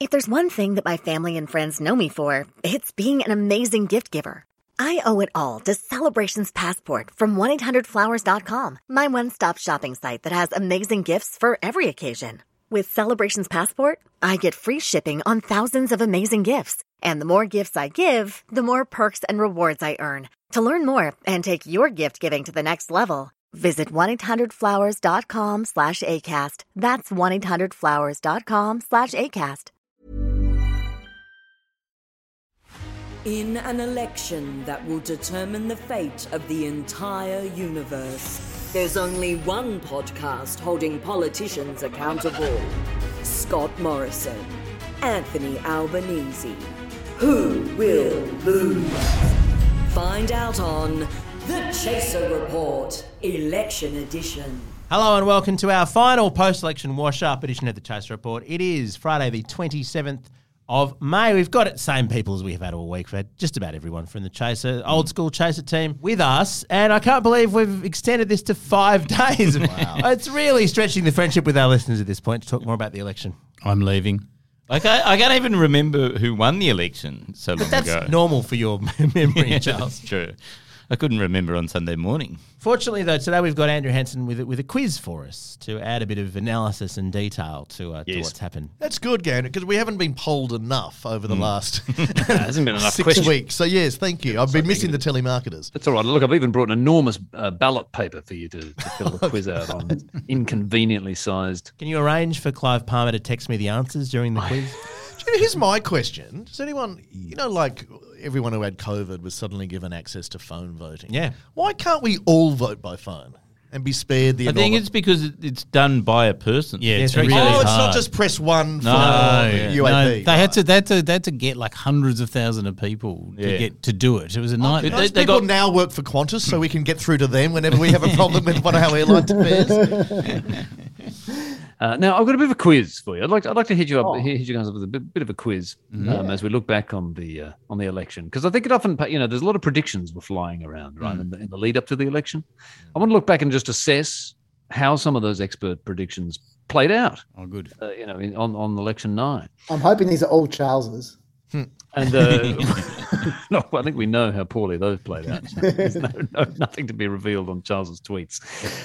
If there's one thing that my family and friends know me for, it's being an amazing gift giver. I owe it all to Celebrations Passport from 1-800-Flowers.com, my one-stop shopping site that has amazing gifts for every occasion. With Celebrations Passport, I get free shipping on thousands of amazing gifts. And the more gifts I give, the more perks and rewards I earn. To learn more and take your gift giving to the next level, visit 1-800-Flowers.com/ACAST. That's 1-800-Flowers.com/ACAST. In an election that will determine the fate of the entire universe, there's only one podcast holding politicians accountable. Scott Morrison, Anthony Albanese. Who will lose? Find out on The Chaser Report, Election Edition. Hello and welcome to our final post-election wash-up edition of The Chaser Report. It is Friday the 27th of May. We've got it, same people as we have had all week. We've had just about everyone from the Chaser, old school Chaser team with us. And I can't believe we've extended this to 5 days. Wow. It's really stretching the friendship with our listeners at this point to talk more about the election. I'm leaving. I can't even remember who won the election so long ago. That's normal for your memory, Yeah, Charles. that's true. I couldn't remember on Sunday morning. Fortunately, though, today we've got Andrew Hansen with a quiz for us to add a bit of analysis and detail to what's happened. That's good, Gander, because we haven't been polled enough over the last hasn't been enough 6 weeks. So, yes, thank you. I've been missing the telemarketers. That's all right. Look, I've even brought an enormous ballot paper for you to fill the quiz out on. Inconveniently sized. Can you arrange for Clive Palmer to text me the answers during the quiz? Here's my question. Does anyone, like everyone who had COVID was suddenly given access to phone voting? Yeah. Why can't we all vote by phone and be spared the I think it's because it's done by a person. Yeah, it's really really it's hard. not just press one for UAP. UAP. No, They had to get like hundreds of thousands of people to do it. It was a nightmare. Those people now work for Qantas, so we can get through to them whenever we have a problem with one of our airline fares. Now I've got a bit of a quiz for you. I'd like to hit you guys up with a bit of a quiz as we look back on the election, because I think it often there's a lot of predictions were flying around in the lead up to the election. I want to look back and just assess how some of those expert predictions played out. Oh, good. On election night. I'm hoping these are all Charles's. And no, I think we know how poorly those played out. There's nothing to be revealed on Charles's tweets.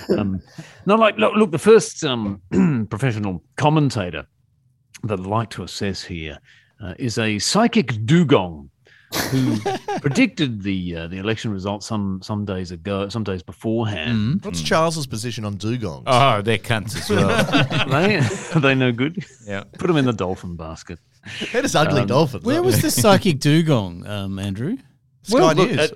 Look, the first professional commentator that I'd like to assess here is a psychic dugong who predicted the election results some days ago, some days beforehand. What's Charles's position on dugongs? Oh, they're cunts as well. Are they no good? Yeah. Put them in the dolphin basket. That is ugly dolphins. Where was the psychic dugong, Andrew? Sky News.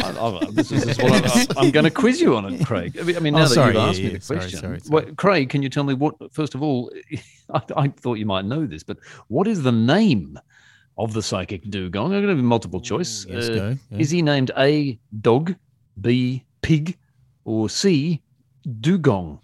I'm going to quiz you on it, Craig. I mean, now that you've asked me the question. Sorry. Well, Craig, can you tell me what, first of all, I thought you might know this, but what is the name of the psychic dugong? I'm going to have multiple choice. Yes, go. Yeah. Is he named A, dog, B, pig, or C, dugong?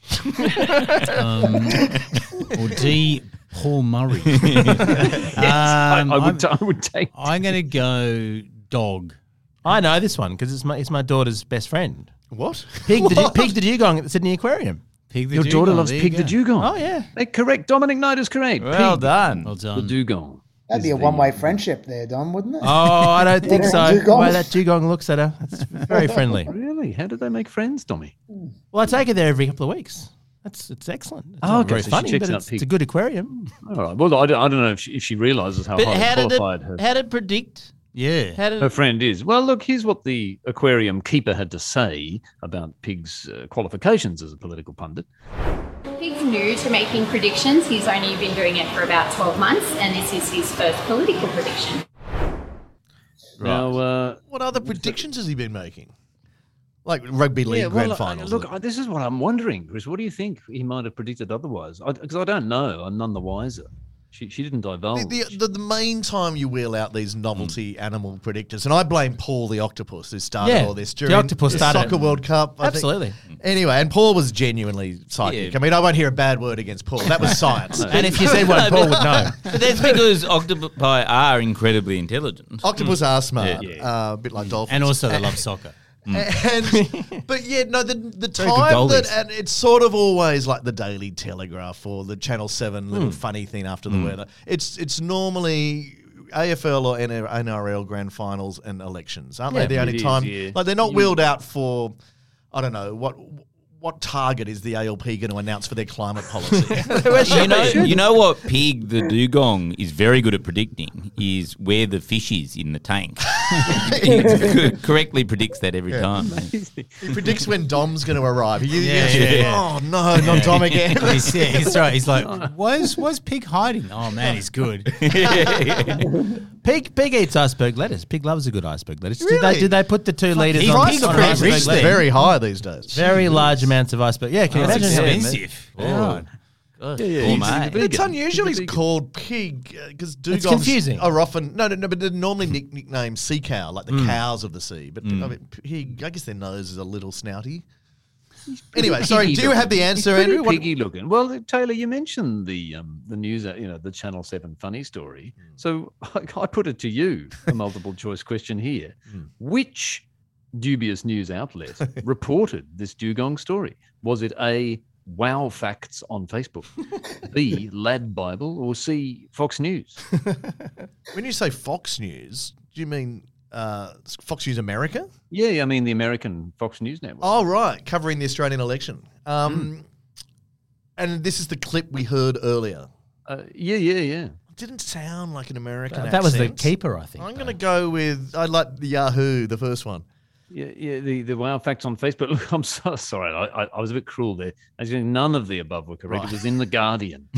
Or D, Paul Murray. I would take. I'm going to go dog. I know this one because it's my daughter's best friend. What? Pig the dugong at the Sydney Aquarium. Pig the Your dugong. daughter loves There Pig you the go. dugong. Oh, yeah. Correct. Dominic Knight is correct. Well Pig done. Well the done. dugong. That'd be a one-way friendship there, Don, wouldn't it? Oh, I don't think so. The Dugong? way that dugong looks at her, it's very friendly. Really? How did they make friends, Dommy? Well, I take her there every couple of weeks. It's excellent. It's Oh, not okay, very so she funny, checks but out it's Pig. a good aquarium. All right. Well, I don't know if she realizes how But highly qualified how did it predict? Yeah. How did her friend is. Well, look, here's what the aquarium keeper had to say about Pig's qualifications as a political pundit. Pig's new to making predictions. He's only been doing it for about 12 months, and this is his first political prediction. Right. Now, What other predictions has he been making? Like rugby league grand finals. This is what I'm wondering, Chris. What do you think he might have predicted otherwise? Because I don't know. I'm none the wiser. She didn't divulge. The main time you wheel out these novelty animal predictors, and I blame Paul the octopus who started all this during the octopus started Soccer World Cup. I think. Absolutely. Anyway, and Paul was genuinely psychic. Yeah. I mean, I won't hear a bad word against Paul. That was science. And if you said one, Paul would know. But that's because octopi are incredibly intelligent. Octopus are smart, Yeah. a bit like dolphins. And also they love soccer. But yeah, no, the Very good time goldies. that, and it's sort of always like the Daily Telegraph or the Channel 7 little funny thing after the weather. It's normally AFL or NRL grand finals and elections, aren't they? The only time, like they're not wheeled out for, I don't know, what target is the ALP going to announce for their climate policy? You know what Pig the dugong is very good at predicting is where the fish is in the tank. He correctly predicts that every time. He predicts when Dom's going to arrive. Yeah. Oh no, not Dom again. He's right. He's like, why's Pig hiding? Oh man, he's good. Pig eats iceberg lettuce. Pig loves a good iceberg lettuce. Really? Did they put the 2 litres Pig- on Pig's on pretty iceberg rich lettuce? Very high these days. Very large amounts of iceberg. Yeah, can you That's imagine? expensive. Yeah. Gourmet. It's unusual he's called Pig because dugongs confusing. are often but they're normally nicknamed sea cow, like the cows of the sea. But I mean, Pig, I guess their nose is a little snouty. Anyway, sorry. Do you have the answer, Pretty Andrew? What- piggy looking. Well, Taylor, you mentioned the news, the Channel 7 funny story. So I put it to you, a multiple choice question here. Which dubious news outlet reported this dugong story? Was it A, Wow Facts on Facebook, B, Lad Bible, or C, Fox News? When you say Fox News, do you mean Fox News America? Yeah, I mean the American Fox News network. Oh, right, covering the Australian election. And this is the clip we heard earlier. Yeah. It didn't sound like an American accent. That was the keeper, I think. I'm going to go with, I like the Yahoo, the first one. Yeah, the Wow Facts on Facebook. Look, I'm so sorry. I was a bit cruel there. Actually, none of the above were correct. It was in The Guardian.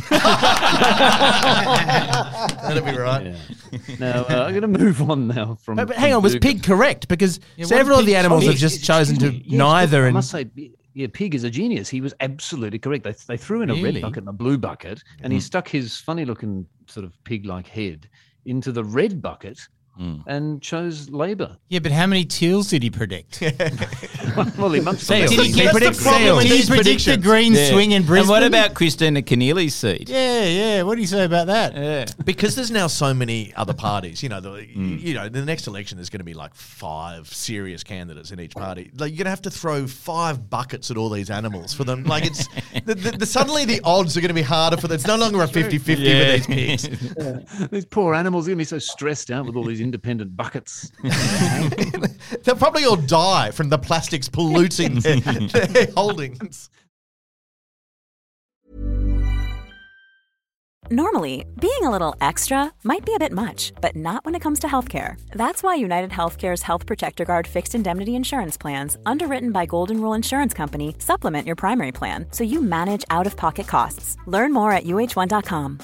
That'd be right. Yeah. Now, I'm going to move on now from... But hang on, was Pig correct? Because several of the animals have just chosen to neither. I And must say, yeah, Pig is a genius. He was absolutely correct. They threw in a red bucket and a blue bucket, and he stuck his funny-looking sort of pig-like head into the red bucket and chose Labor. Yeah, but how many teals did he predict? Well, he must Seals. have. Did he predict seals? Did he predict the green swing in Brisbane? And what about Christina Keneally's seat? Yeah. What do you say about that? Yeah. Because there's now so many other parties, the next election there's going to be like 5 serious candidates in each party. Like you're going to have to throw 5 buckets at all these animals for them. Like it's suddenly the odds are going to be harder for them. It's no longer a 50-50 with these pigs. These poor animals are going to be so stressed out with all these independent buckets. They'll probably all die from the plastics polluting their holdings. Normally, being a little extra might be a bit much, but not when it comes to healthcare. That's why United Healthcare's Health Protector Guard fixed indemnity insurance plans, underwritten by Golden Rule Insurance Company, supplement your primary plan so you manage out-of-pocket costs. Learn more at uh1.com.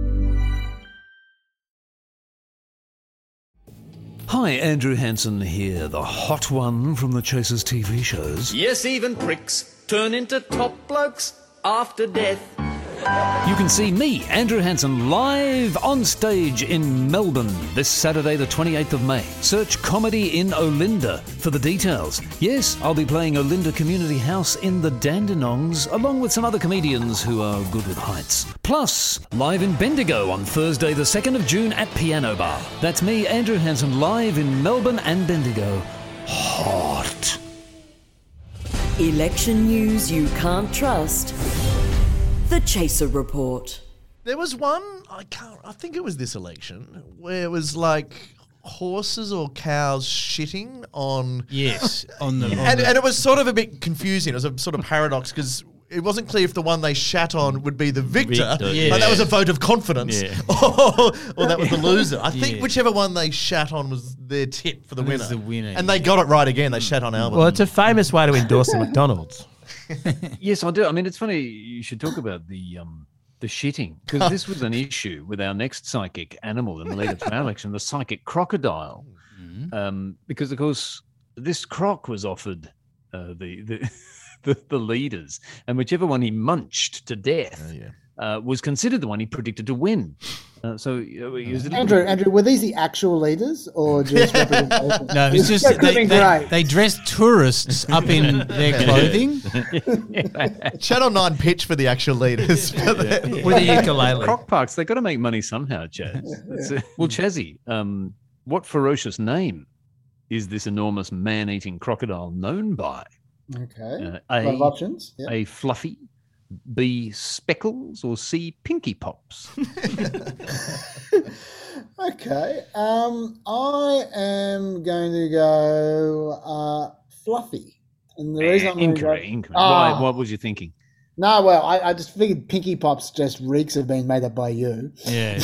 Hi, Andrew Hansen here, the hot one from the Chasers TV shows. Yes, even pricks turn into top blokes after death. You can see me, Andrew Hansen, live on stage in Melbourne this Saturday, the 28th of May. Search Comedy in Olinda for the details. Yes, I'll be playing Olinda Community House in the Dandenongs, along with some other comedians who are good with heights. Plus, live in Bendigo on Thursday, the 2nd of June at Piano Bar. That's me, Andrew Hansen, live in Melbourne and Bendigo. Hot. Election news you can't trust. The Chaser Report. There was one, I think it was this election, where it was like horses or cows shitting on... Yes, on the... And it was sort of a bit confusing. It was a sort of paradox because it wasn't clear if the one they shat on would be the victor. Yeah. Like that was a vote of confidence. Yeah. or that was the loser. I think Yeah. whichever one they shat on was their tip for the It winner. was the winner, And they got it right again. They shat on Albert. well, it's a famous way to endorse the McDonald's. Yes, I do. I mean, it's funny you should talk about the shitting, because this was an issue with our next psychic animal in the lead up to our election, the psychic crocodile. Because, of course, this croc was offered the leaders, and whichever one he munched to death was considered the one he predicted to win. So he was Andrew, were these the actual leaders or just representation? No, it's just they dressed tourists up in their clothing. Channel 9 pitch for the actual leaders. With a ukulele. Croc parks, they've got to make money somehow, Chaz. Well, Chazzy, what ferocious name is this enormous man-eating crocodile known by? Okay. A, Lot of options. Yeah. A Fluffy, B, Speckles, or C, Pinky Pops? Okay. I am going to go Fluffy. And the reason I'm going to go... Incorrect. Why, what was you thinking? No, well, I just figured Pinky Pops just reeks of being made up by you. Yeah.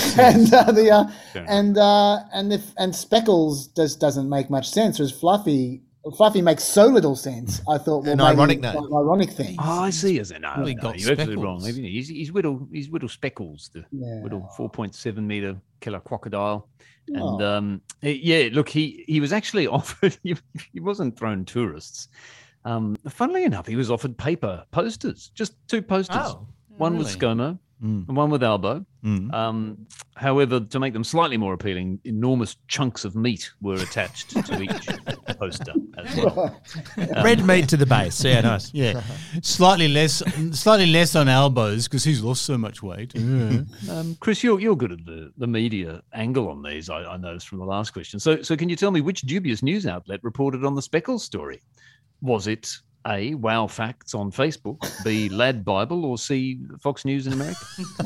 And Speckles doesn't make much sense. Whereas Fluffy makes so little sense. I thought, well, an maybe ironic it's name. an ironic thing. Oh, I see. No, Really got you're absolutely Speckles. wrong. He's Whittle Speckles, the Whittle 4.7 meter killer crocodile. And he was actually offered. He wasn't thrown tourists. Funnily enough, he was offered paper posters, just 2 posters. Oh, one with ScoMo and one with Albo. However, to make them slightly more appealing, enormous chunks of meat were attached to each poster as well. Red meat to the base. Yeah, nice. Yeah, slightly less on Albo's because he's lost so much weight. Chris, you're good at the media angle on these. I noticed from the last question. So can you tell me which dubious news outlet reported on the Speckles story? Was it A, Wow Facts on Facebook, B, Lad Bible, or C, Fox News in America?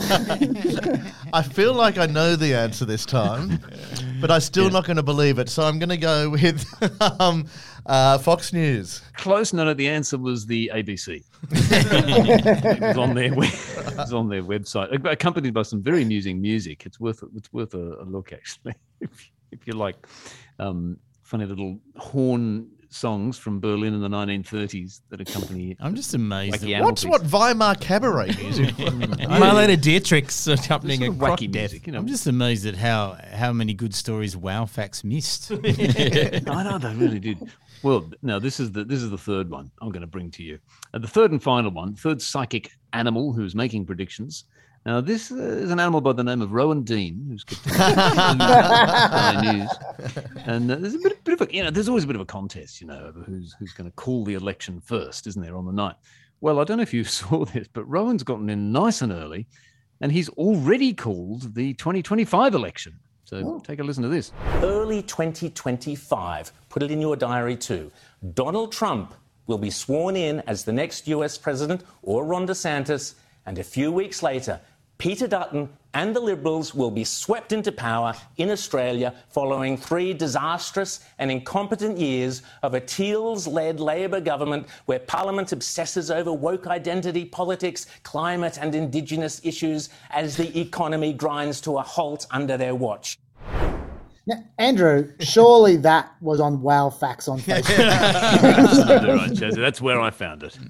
I feel like I know the answer this time, but I'm still not going to believe it. So I'm going to go with Fox News. Close. No, the answer was the ABC. It was on their website, accompanied by some very amusing music. It's worth a look, actually, if you like funny little horn songs from Berlin in the 1930s that accompany. I'm just amazed. What Weimar cabaret music? Marlene Dietrich's accompanying a croc wacky death. music. I'm just amazed at how many good stories Wow Facts missed. I know they really did. Well, now this is the third one I'm going to bring to you. The third and final one, third psychic animal who's making predictions. Now, this is an animal by the name of Rowan Dean, who's kept news. And there's a bit of a, there's always a bit of a contest, over who's going to call the election first, isn't there, on the night? Well, I don't know if you saw this, but Rowan's gotten in nice and early, and he's already called the 2025 election. So take a listen to this. Early 2025. Put it in your diary too. Donald Trump will be sworn in as the next US president, or Ron DeSantis, and a few weeks later, Peter Dutton and the Liberals will be swept into power in Australia following 3 disastrous and incompetent years of a Teals-led Labor government where Parliament obsesses over woke identity politics, climate and Indigenous issues as the economy grinds to a halt under their watch. Now, Andrew, surely that was on Wow Facts on Facebook. That's where I found it.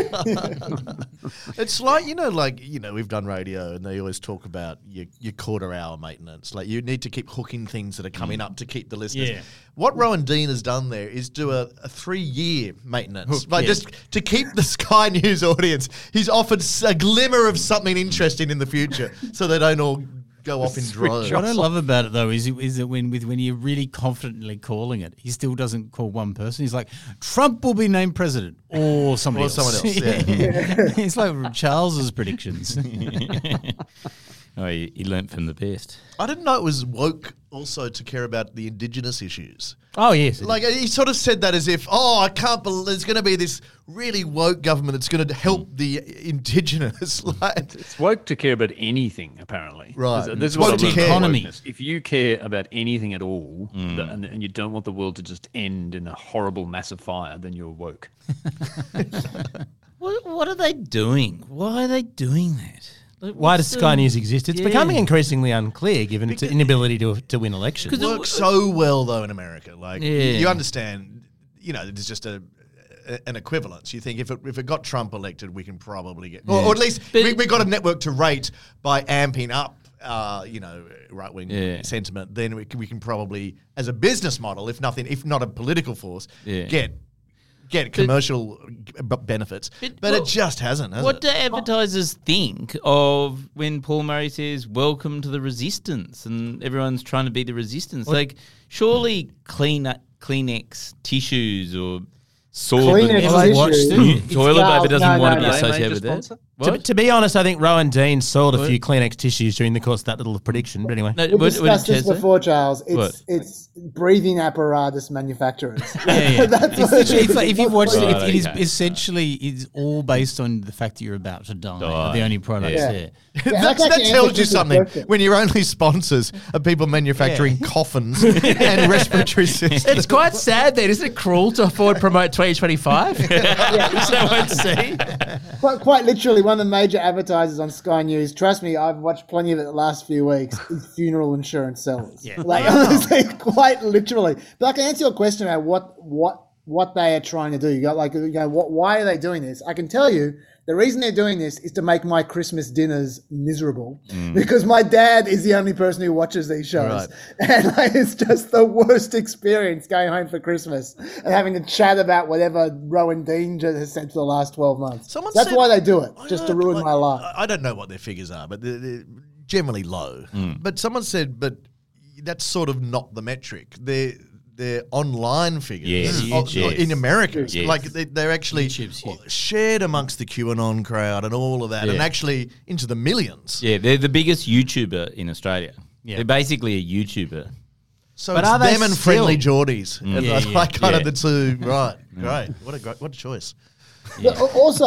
It's like, we've done radio and they always talk about your quarter-hour maintenance. Like, you need to keep hooking things that are coming up to keep the listeners. Yeah. What Rowan Dean has done there is do a 3-year maintenance. Just to keep the Sky News audience, he's offered a glimmer of something interesting in the future so they don't all go off in droves. What I love about it though is that when you're really confidently calling it, he still doesn't call one person. He's like, Trump will be named president or somebody else. Someone else. Yeah. It's like Charles's predictions. Oh, he learnt from the best. I didn't know it was woke also to care about the Indigenous issues. Oh, yes. Like, he sort of said that as if, I can't believe there's going to be this really woke government that's going to help the Indigenous. It's woke to care about anything, apparently. Right. This is Woke what to care. Economy. If you care about anything at all and you don't want the world to just end in a horrible massive fire, then you're woke. What are they doing? Why are they doing that? Why does Sky News exist? It's becoming increasingly unclear given its inability to win elections. It works so well, though, in America. Like, you understand, there's just an equivalence. You think if it got Trump elected, we can probably get... Or at least we got a network to rate by amping up, right-wing sentiment. Then we can probably, as a business model, if not a political force, get commercial benefits, but it just hasn't. What do advertisers think of when Paul Murray says "Welcome to the Resistance" and everyone's trying to be the resistance? Like, surely Kleenex tissues or Kleenex toilet paper doesn't want to be associated with that. To be honest, I think Rowan Dean sold a few Kleenex tissues during the course of that little prediction. But anyway. We discussed this before, Charles. It's breathing apparatus manufacturers. Yeah. That's what it's like, if you've watched it, it is essentially it's all based on the fact that you're about to die. The only products there. That tells you something. When your only sponsors are people manufacturing coffins and respiratory systems. It's quite sad then. Isn't it cruel to forward promote 2025? Is that what see? Quite literally, one of the major advertisers on Sky News, trust me, I've watched plenty of it the last few weeks, is funeral insurance sellers. Yeah. Honestly, quite literally. But I can answer your question about what they are trying to do. You got why are they doing this? I can tell you, the reason they're doing this is to make my Christmas dinners miserable because my dad is the only person who watches these shows. Right. And it's just the worst experience going home for Christmas and having to chat about whatever Rowan Dean has said for the last 12 months. That's why they do it, just to ruin my life. I don't know what their figures are, but they're generally low. But someone said, but that's sort of not the metric. Their online figures in America, like they're actually shared amongst the QAnon crowd and all of that, and actually into the millions. Yeah, they're the biggest YouTuber in Australia. Yeah. They're basically a YouTuber. So but it's them and Friendly Geordies, kind of the two. Right, great. What a choice. Yeah. But also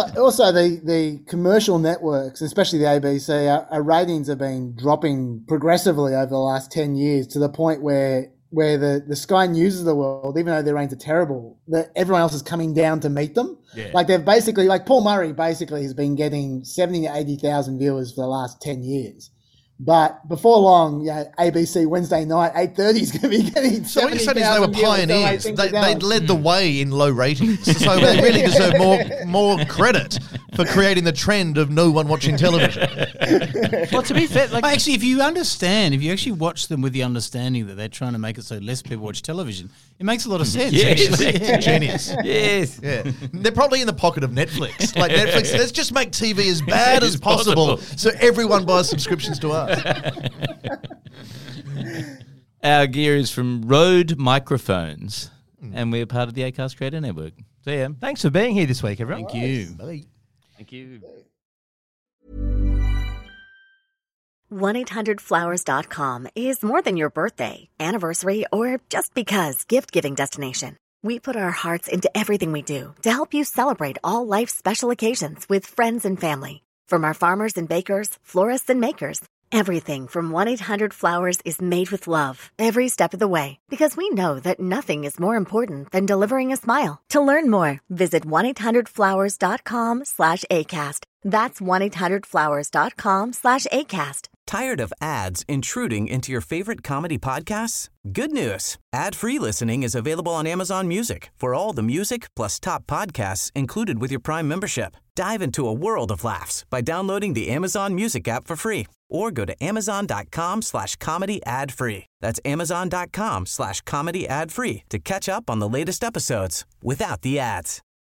the commercial networks, especially the ABC, our ratings have been dropping progressively over the last 10 years to the point where the Sky News of the world, even though their ratings are terrible, everyone else is coming down to meet them. Yeah. Like they've basically, like Paul Murray basically has been getting 70 to 80,000 viewers for the last 10 years. But before long, ABC Wednesday night, 8:30 is going to be getting 70,000 viewers. So what you're saying is they were pioneers. They led the way in low ratings. So they really deserve more credit for creating the trend of no one watching television. Well, to be fair, actually, if you actually watch them with the understanding that they're trying to make it so less people watch television, it makes a lot of sense. Yes. Genius. Yes. Yeah. They're probably in the pocket of Netflix. Like Netflix, let's just make TV as bad as possible so everyone buys subscriptions to us. Our gear is from Rode Microphones, and we're part of the Acast Creator Network. So yeah, thanks for being here this week, everyone. Thank you. Bye. Thank you. 1-800-Flowers.com is more than your birthday, anniversary, or just because gift-giving destination. We put our hearts into everything we do to help you celebrate all life's special occasions with friends and family. From our farmers and bakers, florists and makers, everything from 1-800-Flowers is made with love every step of the way, because we know that nothing is more important than delivering a smile. To learn more, visit 1-800-Flowers.com/ACAST. That's 1-800-Flowers.com/ACAST. Tired of ads intruding into your favorite comedy podcasts? Good news. Ad-free listening is available on Amazon Music for all the music plus top podcasts included with your Prime membership. Dive into a world of laughs by downloading the Amazon Music app for free or go to amazon.com/comedy ad-free. That's amazon.com/comedy ad-free to catch up on the latest episodes without the ads.